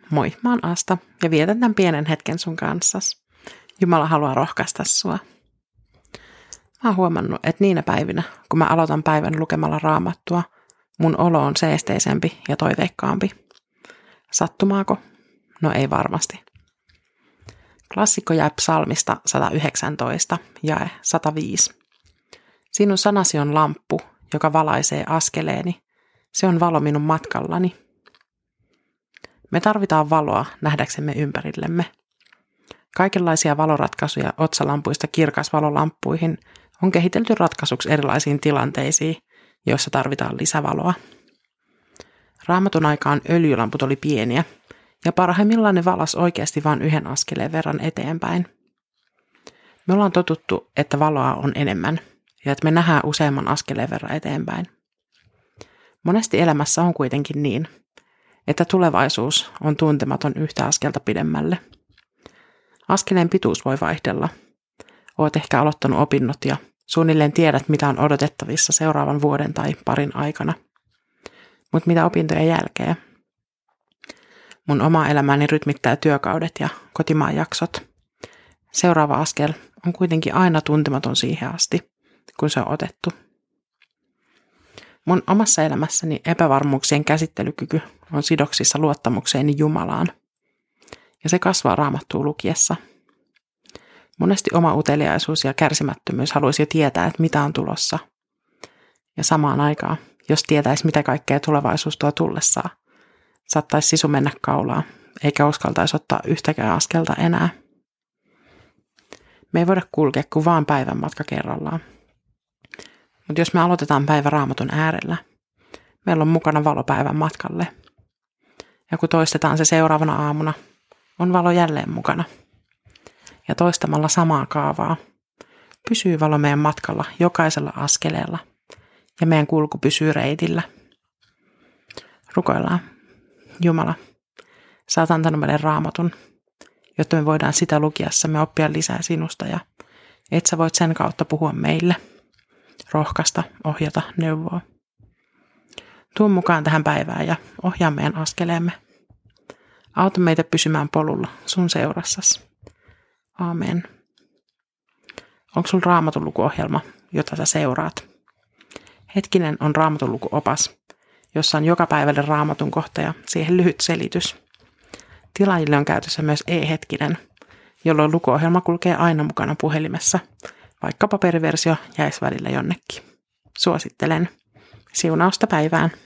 Moi, mä oon Asta ja vietän tämän pienen hetken sun kanssas. Jumala haluaa rohkaista sua. Mä oon huomannut, että niinä päivinä, kun mä aloitan päivän lukemalla Raamattua, mun olo on seesteisempi ja toiveikkaampi. Sattumaako? No ei varmasti. Klassikko jää psalmista 119, jae 105. Sinun sanasi on lamppu, joka valaisee askeleeni. Se on valo minun matkallani. Me tarvitaan valoa nähdäksemme ympärillemme. Kaikenlaisia valoratkaisuja otsalampuista kirkasvalolamppuihin on kehitelty ratkaisuksi erilaisiin tilanteisiin, joissa tarvitaan lisävaloa. Raamatun aikaan öljylamput oli pieniä, ja parhaimmillaan ne valas oikeasti vain yhden askeleen verran eteenpäin. Me ollaan totuttu, että valoa on enemmän, ja että me nähdään useamman askeleen verran eteenpäin. Monesti elämässä on kuitenkin niin, että tulevaisuus on tuntematon yhtä askelta pidemmälle. Askeleen pituus voi vaihdella. Oot ehkä aloittanut opinnot ja suunnilleen tiedät, mitä on odotettavissa seuraavan vuoden tai parin aikana. Mutta mitä opintojen jälkeen? Mun oma elämäni rytmittää työkaudet ja kotimaan jaksot. Seuraava askel on kuitenkin aina tuntematon siihen asti, kun se on otettu. Mun omassa elämässäni epävarmuuksien käsittelykyky on sidoksissa luottamukseeni Jumalaan. Ja se kasvaa Raamattua lukiessa. Monesti oma uteliaisuus ja kärsimättömyys haluaisi jo tietää, että mitä on tulossa. Ja samaan aikaan, jos tietäisi mitä kaikkea tulevaisuus tuo tullessaan, saattaisi sisu mennä kaulaan, eikä uskaltaisi ottaa yhtäkään askelta enää. Me ei voida kulkea kuin vaan päivän matka kerrallaan. Mutta jos me aloitetaan päivä Raamatun äärellä, meillä on mukana valo päivän matkalle. Ja kun toistetaan se seuraavana aamuna, on valo jälleen mukana. Ja toistamalla samaa kaavaa pysyy valo meidän matkalla jokaisella askeleella ja meidän kulku pysyy reitillä. Rukoillaan. Jumala, sä oot antanut meille Raamatun, jotta me voidaan sitä lukiessamme oppia lisää sinusta ja et sä voit sen kautta puhua meille, rohkaista, ohjata, neuvoa. Tuu mukaan tähän päivään ja ohjaa meidän askeleemme. Auta meitä pysymään polulla sun seurassasi. Aamen. Onko sulla Raamatun lukuohjelma, jota sä seuraat? Hetkinen on Raamatun lukuopas, jossa on joka päivälle Raamatun kohta ja siihen lyhyt selitys. Tilaajille on käytössä myös e-hetkinen, jolloin lukuohjelma kulkee aina mukana puhelimessa, vaikka paperiversio jäisi välillä jonnekin. Suosittelen. Siunausta päivään.